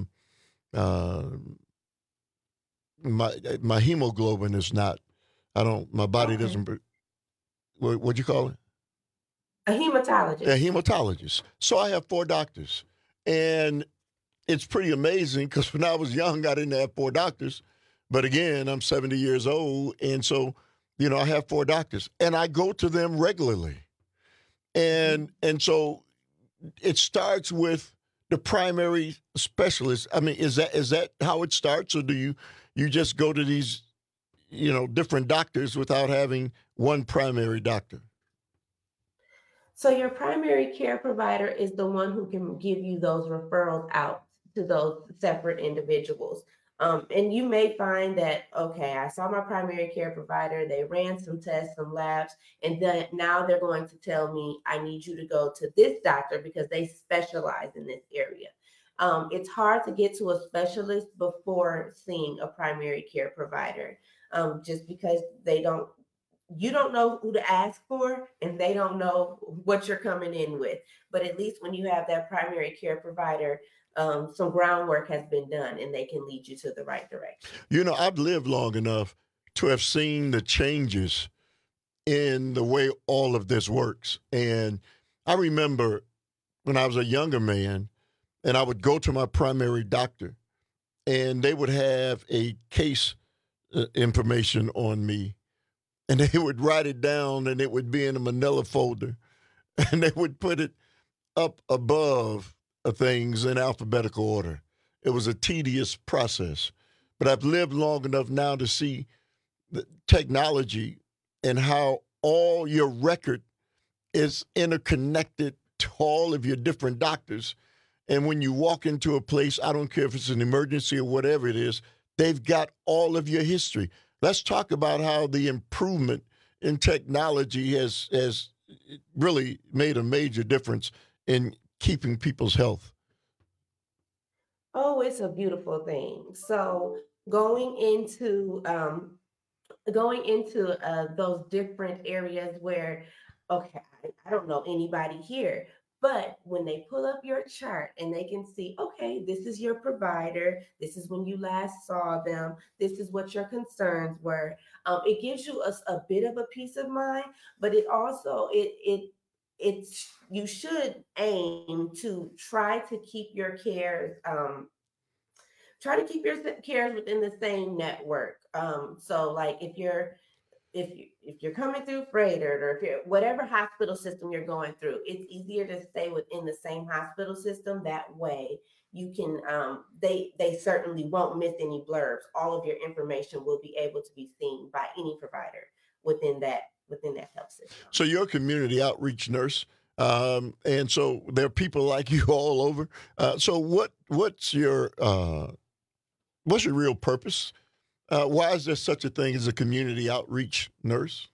S14: my hemoglobin is not. My body doesn't. What'd you call it?
S24: A hematologist.
S14: A hematologist. So I have 4 doctors, and it's pretty amazing because when I was young, I didn't have 4 doctors. But again, I'm 70 years old, and so, I have 4 doctors, and I go to them regularly. And so it starts with the primary specialist. I mean, is that how it starts, or do you just go to these, different doctors without having one primary doctor?
S24: So your primary care provider is the one who can give you those referrals out to those separate individuals. And you may find that, okay, I saw my primary care provider, they ran some tests, some labs, and then now they're going to tell me I need you to go to this doctor because they specialize in this area. It's hard to get to a specialist before seeing a primary care provider, just because you don't know who to ask for, and they don't know what you're coming in with. But at least when you have that primary care provider, some groundwork has been done, and they can lead you to the right direction.
S14: I've lived long enough to have seen the changes in the way all of this works. And I remember when I was a younger man, and I would go to my primary doctor, and they would have a case information on me, and they would write it down, and it would be in a manila folder, and they would put it up above things in alphabetical order. It was a tedious process, but I've lived long enough now to see the technology and how all your record is interconnected to all of your different doctors. And when you walk into a place, I don't care if it's an emergency or whatever it is, they've got all of your history. Let's talk about how the improvement in technology has really made a major difference in keeping people's health.
S24: Oh, it's a beautiful thing. So going into those different areas where, okay, I don't know anybody here, but when they pull up your chart and they can see, okay, this is your provider, this is when you last saw them, this is what your concerns were. It gives you a bit of a peace of mind, but it also you should aim to try to keep your cares within the same network. So like if you're coming through Froedtert, or if you're whatever hospital system you're going through, it's easier to stay within the same hospital system. That way you can they certainly won't miss any blurbs. All of your information will be able to be seen by any provider within that health system. So
S14: you're a community outreach nurse, and so there are people like you all over. So what's your real purpose? Why is there such a thing as a community outreach nurse?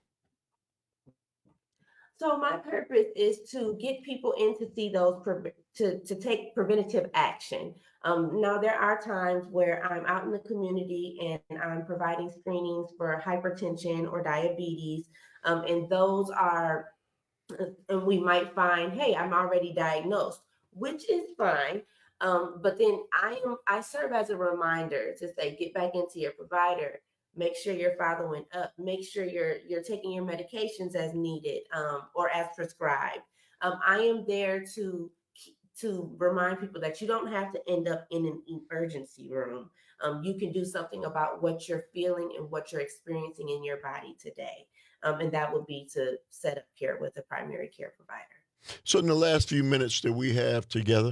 S24: So my purpose is to get people in to see those, to take preventative action. Now there are times where I'm out in the community and I'm providing screenings for hypertension or diabetes. And those are, and we might find, hey, I'm already diagnosed, which is fine. But then I serve as a reminder to say, get back into your provider, make sure you're following up, make sure you're taking your medications as needed, or as prescribed. I am there to remind people that you don't have to end up in an emergency room. You can do something about what you're feeling and what you're experiencing in your body today. And that would be to set up care with a primary care provider.
S14: So in the last few minutes that we have together,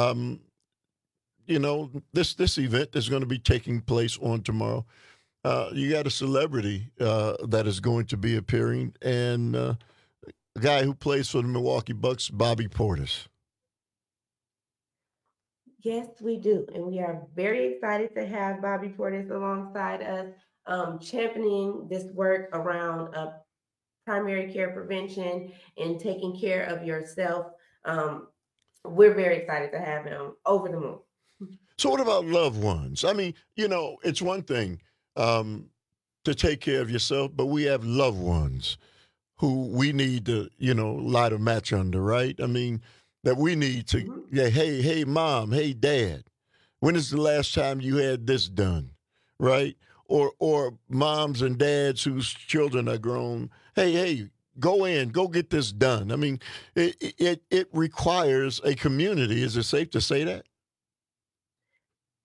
S14: this event is going to be taking place on tomorrow. You got a celebrity that is going to be appearing, and a guy who plays for the Milwaukee Bucks, Bobby Portis.
S24: Yes, we do. And we are very excited to have Bobby Portis alongside us, championing this work around primary care prevention and taking care of yourself. We're very excited to have him. Over the moon.
S14: So what about loved ones? I mean, it's one thing to take care of yourself, but we have loved ones who we need to, light a match under, right? I mean, that we need to, hey, mom, hey, dad, when is the last time you had this done, right? Or moms and dads whose children are grown, hey, go get this done. I mean, it requires a community. Is it safe to say that?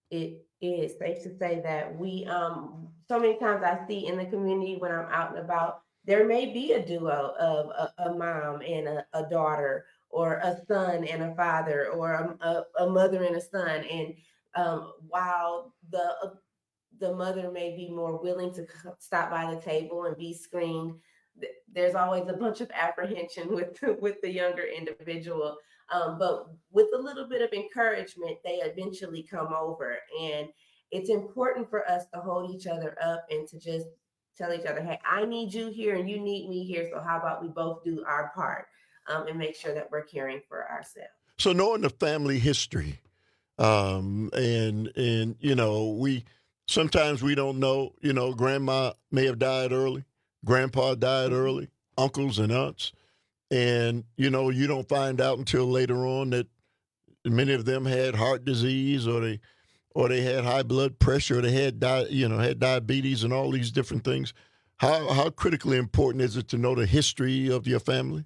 S24: it is safe to say that we, so many times I see in the community when I'm out and about, there may be a duo of a mom and a daughter, or a son and a father, or a mother and a son. And while the mother may be more willing to stop by the table and be screened, there's always a bunch of apprehension with the younger individual. But with a little bit of encouragement, they eventually come over. And it's important for us to hold each other up and to just tell each other, hey, I need you here and you need me here. So how about we both do our part and make sure that we're caring for ourselves.
S14: So knowing the family history, and you know, sometimes we don't know, you know, grandma may have died early, grandpa died early, uncles and aunts. And, you know, you don't find out until later on that many of them had heart disease, or they had high blood pressure, or they had diabetes and all these different things. How critically important is it to know the history of your family?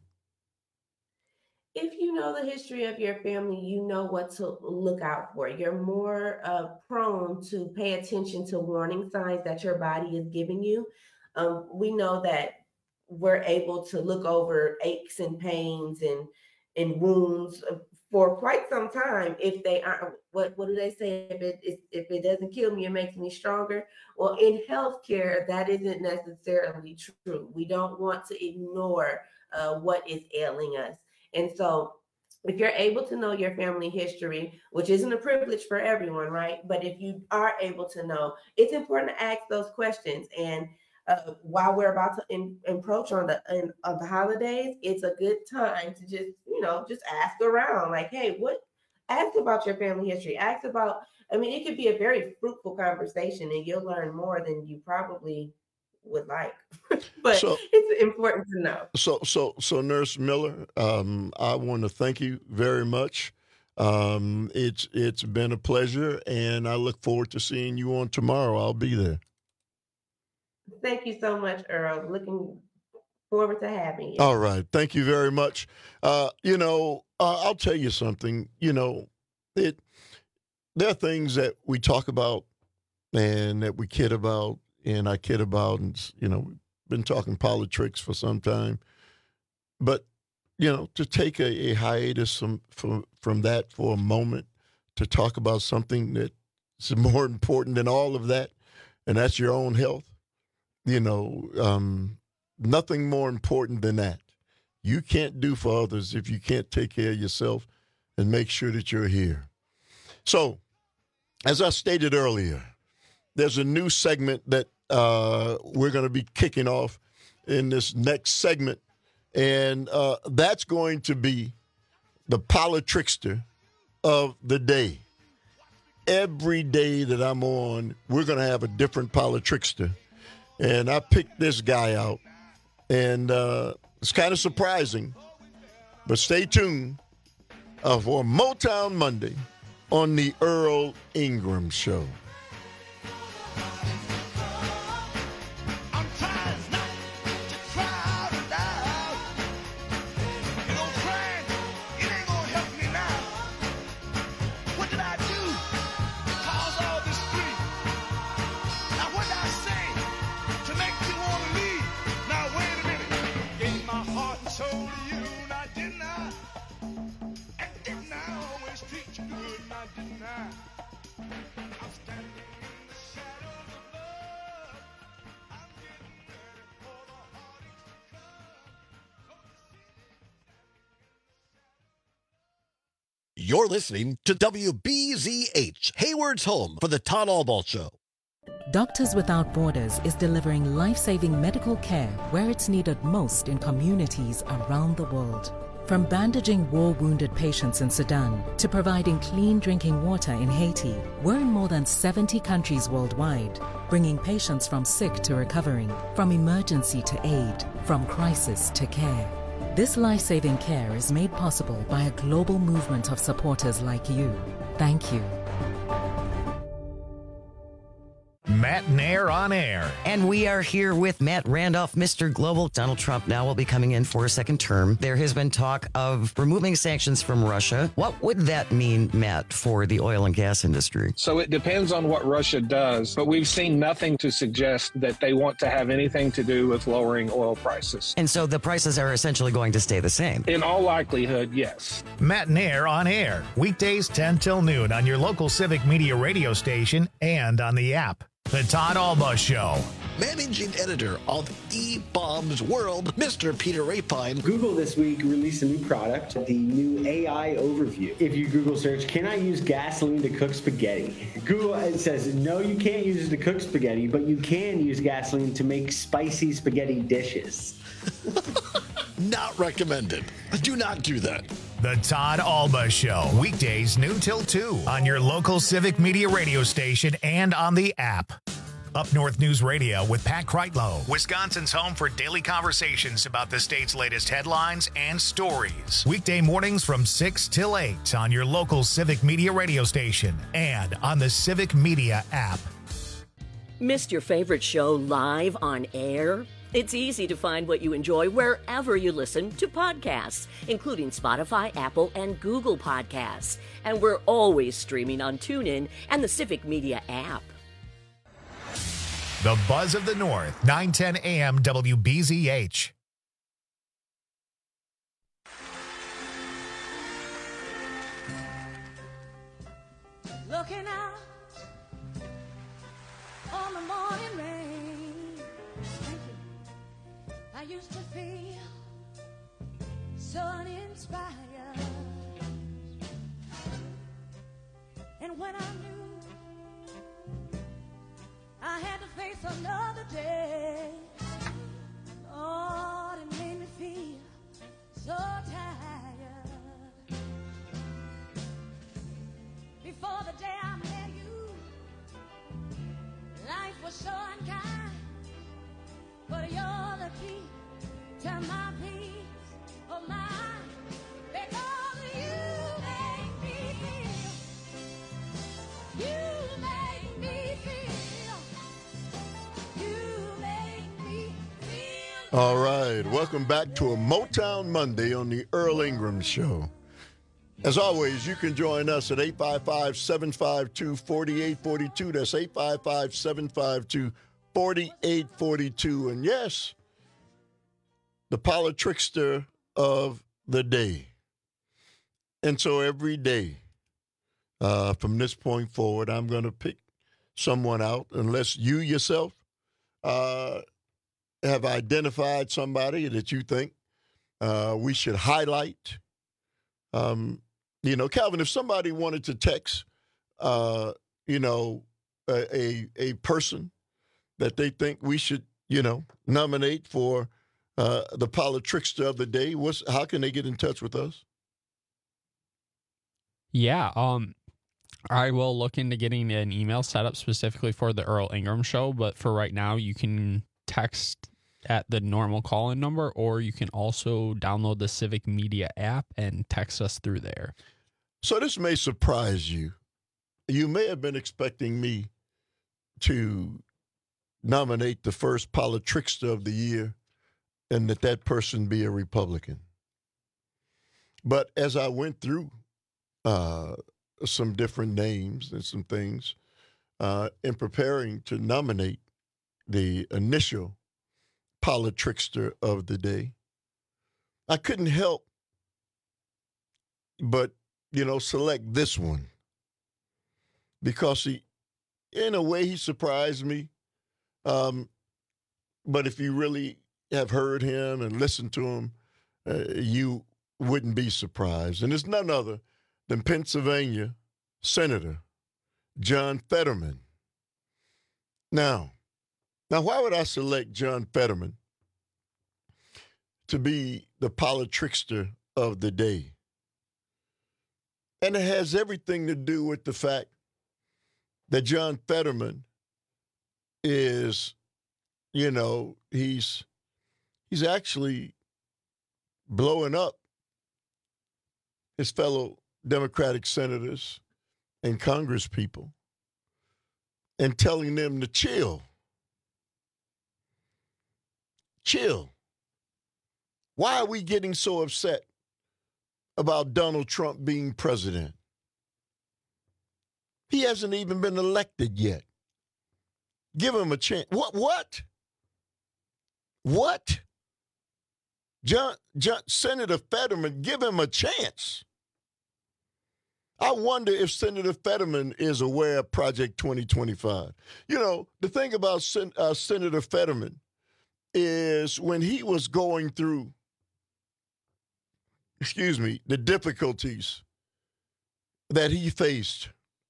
S24: If you know the history of your family, you know what to look out for. You're more prone to pay attention to warning signs that your body is giving you. We know that we're able to look over aches and pains and wounds for quite some time if they aren't, what do they say? If it doesn't kill me, it makes me stronger. Well, in healthcare, that isn't necessarily true. We don't want to ignore what is ailing us. And so if you're able to know your family history, which isn't a privilege for everyone, right? But if you are able to know, it's important to ask those questions. And while we're about to approach on the holidays, it's a good time to just ask around, like, hey, ask about your family history. Ask about, it could be a very fruitful conversation and you'll learn more than you probably would like, but it's important to know.
S14: So Nurse Miller, I want to thank you very much. It's been a pleasure, and I look forward to seeing you on tomorrow. I'll be there.
S24: Thank you so much, Earl. Looking forward to having you.
S14: All right. Thank you very much. I'll tell you something. There are things that we talk about and that we kid about, and I kid about, and, we've been talking politics for some time. But, to take a hiatus from that for a moment to talk about something that's more important than all of that, and that's your own health. Nothing more important than that. You can't do for others if you can't take care of yourself and make sure that you're here. So, as I stated earlier, there's a new segment that we're going to be kicking off in this next segment, and that's going to be the Politrickster of the day. Every day that I'm on, we're going to have a different Politrickster. And I picked this guy out, and it's kind of surprising, but stay tuned for Motown Monday on the Earl Ingram Show.
S20: You're listening to WBZH, Hayward's home for the Todd Albaugh Show.
S3: Doctors Without Borders is delivering life-saving medical care where it's needed most in communities around the world. From bandaging war-wounded patients in Sudan to providing clean drinking water in Haiti, we're in more than 70 countries worldwide, bringing patients from sick to recovering, from emergency to aid, from crisis to care. This life-saving care is made possible by a global movement of supporters like you. Thank you.
S1: Matt Nair on Air.
S6: And we are here with Matt Randolph, Mr. Global. Donald Trump now will be coming in for a second term. There has been talk of removing sanctions from Russia. What would that mean, Matt, for the oil and gas industry?
S7: So it depends on what Russia does, but we've seen nothing to suggest that they want to have anything to do with lowering oil prices.
S6: And so the prices are essentially going to stay the same?
S7: In all likelihood, yes.
S1: Matt Nair on Air. Weekdays 10 till noon on your local Civic Media radio station and on the app. The Todd Alba Show.
S20: Managing editor of eBaum's World, Mr. Peter Rapine.
S8: Google this week released a new product, the new AI Overview. If you Google search, can I use gasoline to cook spaghetti? Google says, no, you can't use it to cook spaghetti, but you can use gasoline to make spicy spaghetti dishes.
S20: Not recommended. Do not do that.
S1: The Todd Alba Show. Weekdays noon till 2 on your local Civic Media radio station and on the app. Up North News Radio with Pat Kreitlow, Wisconsin's home for daily conversations about the state's latest headlines and stories. Weekday mornings from 6 till 8 on your local Civic Media radio station and on the Civic Media app.
S11: Missed your favorite show live on air? It's easy to find what you enjoy wherever you listen to podcasts, including Spotify, Apple, and Google Podcasts. And we're always streaming on TuneIn and the Civic Media app.
S1: The Buzz of the North, 910 AM WBZH.
S25: Looking out on the morning rain, I used to feel so uninspired. And when I knew I had to face another day, Lord, it made me feel so tired. Before the day I met you, life was so unkind, but you're the key to my peace of mind. Because you make me feel, you make me feel, you make me feel.
S14: All right, welcome back to a Motown Monday on the Earl Ingram Show. As always, you can join us at 855-752-4842. That's 855-752-4842. And yes, the politrickster of the day. And so every day, from this point forward, I'm going to pick someone out, unless you yourself have identified somebody that you think we should highlight. You know, Calvin, if somebody wanted to text, a person that they think we should, nominate for the politrickster of the day, how can they get in touch with us?
S15: Yeah, I will look into getting an email set up specifically for the Earl Ingram Show, but for right now, you can text at the normal call-in number, or you can also download the Civic Media app and text us through there.
S14: So this may surprise you. You may have been expecting me to nominate the first politrickster of the year and that person be a Republican. But as I went through some different names and some things in preparing to nominate the initial politrickster of the day, I couldn't help but select this one because in a way, he surprised me. But if you really have heard him and listened to him, you wouldn't be surprised. And it's none other than Pennsylvania Senator John Fetterman. Now, why would I select John Fetterman to be the politrickster of the day? And it has everything to do with the fact that John Fetterman is, he's actually blowing up his fellow Democratic senators and Congress people. and telling them to chill. Chill. Why are we getting so upset about Donald Trump being president? He hasn't even been elected yet. Give him a chance. What? Senator Fetterman, give him a chance. I wonder if Senator Fetterman is aware of Project 2025. You know, the thing about Senator Fetterman is when he was going through, the difficulties that he faced,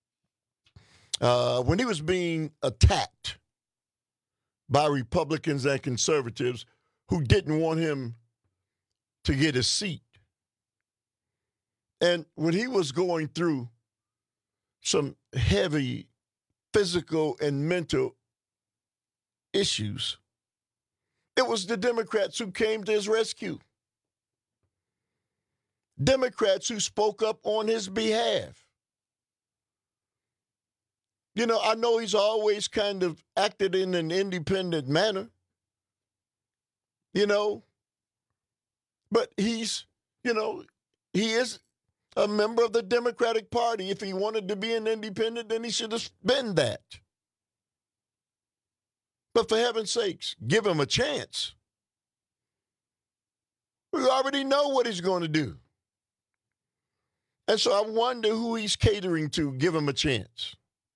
S14: when he was being attacked by Republicans and conservatives who didn't want him to get a seat. And when he was going through some heavy physical and mental issues, it was the Democrats who came to his rescue. Democrats who spoke up on his behalf. You know, I know he's always kind of acted in an independent manner, you know, but he is a member of the Democratic Party. If he wanted to be an independent, then he should have been that. But for heaven's sakes, give him a chance. We already know what he's going to do. And so I wonder who he's catering to. Give him a chance.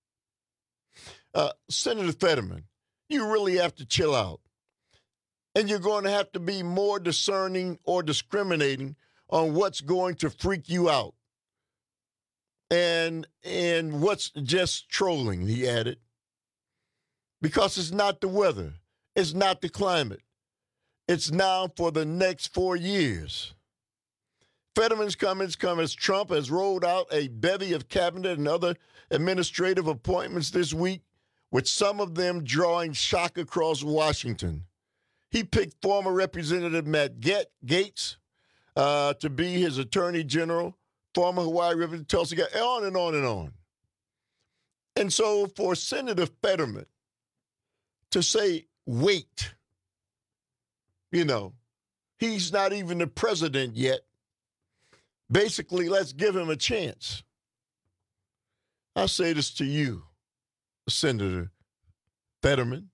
S14: Senator Fetterman, you really have to chill out. And you're going to have to be more discerning or discriminating on what's going to freak you out. And what's just trolling, he added. Because it's not the weather. It's not the climate. It's now for the next 4 years. Fetterman's comments come as Trump has rolled out a bevy of cabinet and other administrative appointments this week, with some of them drawing shock across Washington. He picked former Representative Matt Gaetz to be his attorney general, former Hawaii Representative Tulsi Gabbard, on and on and on. And so for Senator Fetterman to say, wait, you know, he's not even the president yet. Basically, let's give him a chance. I say this to you, Senator Fetterman,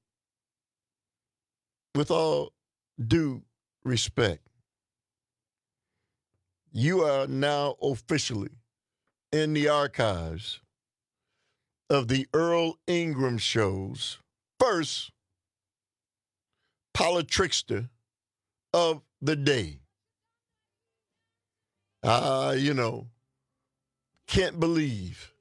S14: with all due respect. You are now officially in the archives of the Earl Ingram Show's first politrickster of the day. Can't believe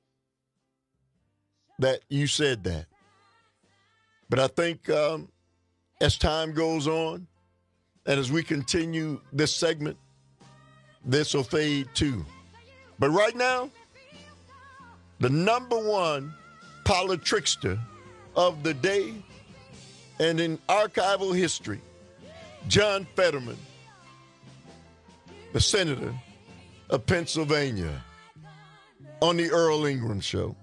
S14: that you said that. But I think as time goes on and as we continue this segment, this will fade too. But right now, the number one politrickster of the day and in archival history, John Fetterman, the senator of Pennsylvania, on the Earl Ingram Show.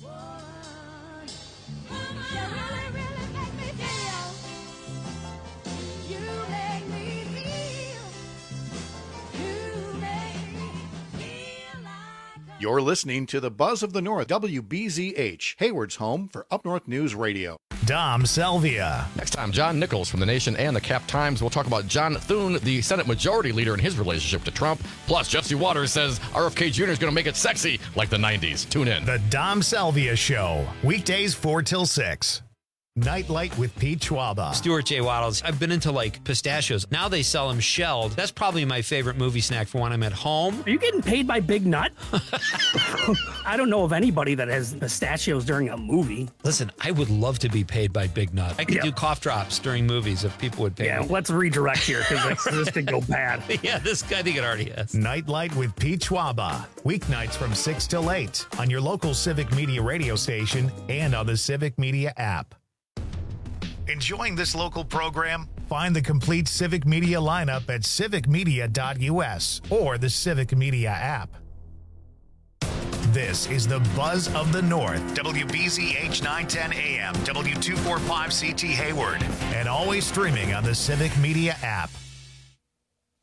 S12: You're listening to the Buzz of the North, WBZH, Hayward's home for Up North News Radio.
S1: Dom Salvia.
S22: Next time, John Nichols from The Nation and the Cap Times will talk about John Thune, the Senate Majority Leader, and his relationship to Trump. Plus, Jesse Waters says RFK Jr. is going to make it sexy like the 90s. Tune in.
S1: The Dom Salvia Show, weekdays 4 till 6. Nightlight with Pete Schwaba.
S10: Stuart J. Waddles. I've been into pistachios. Now they sell them shelled. That's probably my favorite movie snack for when I'm at home.
S13: Are you getting paid by Big Nut? I don't know of anybody that has pistachios during a movie.
S10: Listen, I would love to be paid by Big Nut. I could do cough drops during movies if people would pay me.
S13: Yeah, let's redirect here because this could go bad.
S10: Yeah, I think it already has.
S1: Nightlight with Pete Schwaba. Weeknights from 6 till 8 on your local Civic Media radio station and on the Civic Media app. Enjoying this local program? Find the complete Civic Media lineup at civicmedia.us or the Civic Media app. This is the Buzz of the North, WBZH 910 AM, W245CT Hayward, and always streaming on the Civic Media app.